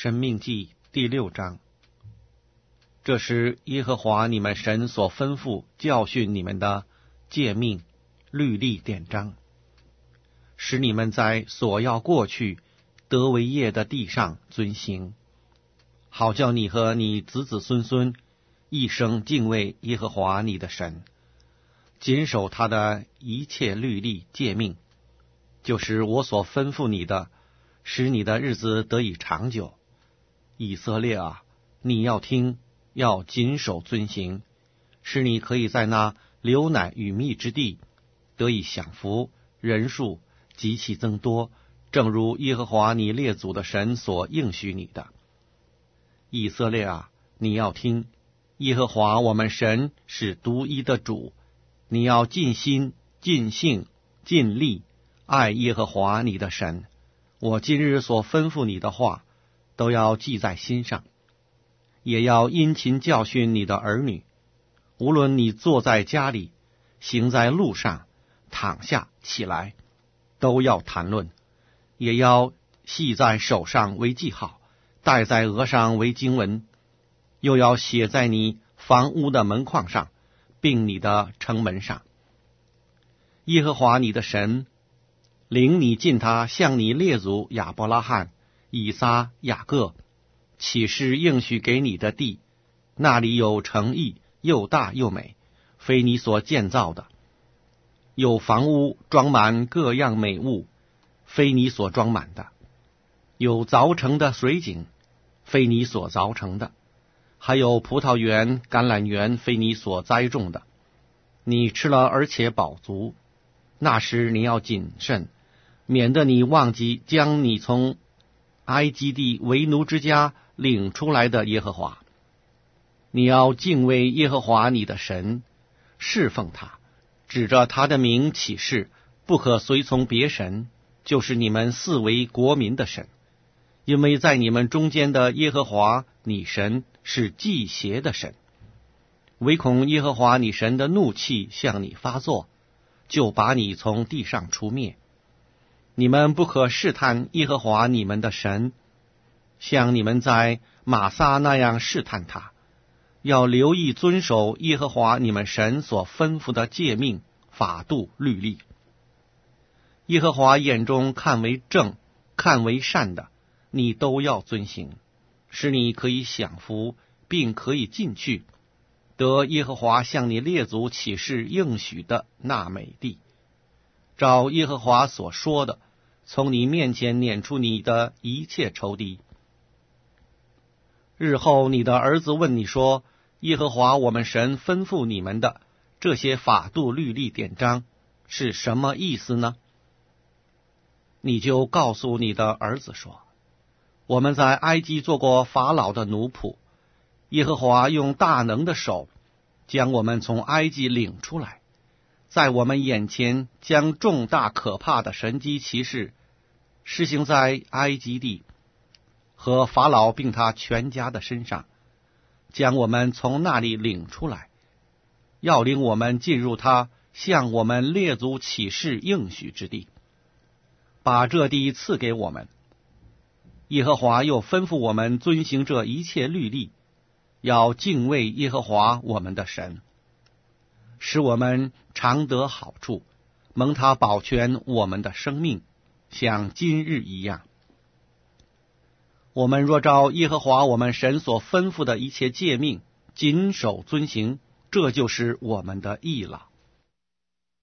申命记第6章。这是耶和华你们神所吩咐教训你们的诫命、律例、典章，使你们在所要过去得为业的地上遵行，好叫你和你子子孙孙一生敬畏耶和华你的神，谨守他的一切律例诫命，就是我所吩咐你的，使你的日子得以长久。以色列啊，你要听，要谨守遵行，使你可以在那流奶与蜜之地得以享福，人数极其增多，正如耶和华你列祖的神所应许你的。以色列啊，你要听，耶和华我们神是独一的主，你要尽心、尽性、尽力爱耶和华你的神。我今日所吩咐你的话，都要记在心上，也要殷勤教训你的儿女。无论你坐在家里，行在路上，躺下起来，都要谈论，也要系在手上为记号，戴在额上为经文，又要写在你房屋的门框上，并你的城门上。耶和华你的神领你进他向你列祖亚伯拉罕、以撒、雅各起誓应许给你的地，那里有城邑，又大又美，非你所建造的；有房屋装满各样美物，非你所装满的；有凿成的水井，非你所凿成的；还有葡萄园、橄榄园，非你所栽种的。你吃了而且饱足，那时你要谨慎，免得你忘记将你从埃及地为奴之家领出来的耶和华。你要敬畏耶和华你的神，侍奉他，指着他的名起誓，不可随从别神，就是你们四围国民的神，因为在你们中间的耶和华你神是忌邪的神，唯恐耶和华你神的怒气向你发作，就把你从地上除灭。你们不可试探耶和华你们的神，像你们在玛撒那样试探他，要留意遵守耶和华你们神所吩咐的诫命、法度、律例。耶和华眼中看为正、看为善的，你都要遵行，使你可以享福，并可以进去，得耶和华向你列祖起誓应许的那美地。照耶和华所说的，从你面前撵出你的一切仇敌。日后你的儿子问你说，耶和华我们神吩咐你们的这些法度、律例、典章是什么意思呢？你就告诉你的儿子说，我们在埃及做过法老的奴仆，耶和华用大能的手将我们从埃及领出来，在我们眼前将重大可怕的神迹奇事施行在埃及地和法老并他全家的身上，将我们从那里领出来，要领我们进入他向我们列祖起誓应许之地，把这地赐给我们。耶和华又吩咐我们遵行这一切律例，要敬畏耶和华我们的神，使我们常得好处，蒙他保全我们的生命，像今日一样。我们若照耶和华我们神所吩咐的一切诫命，谨守遵行，这就是我们的义了。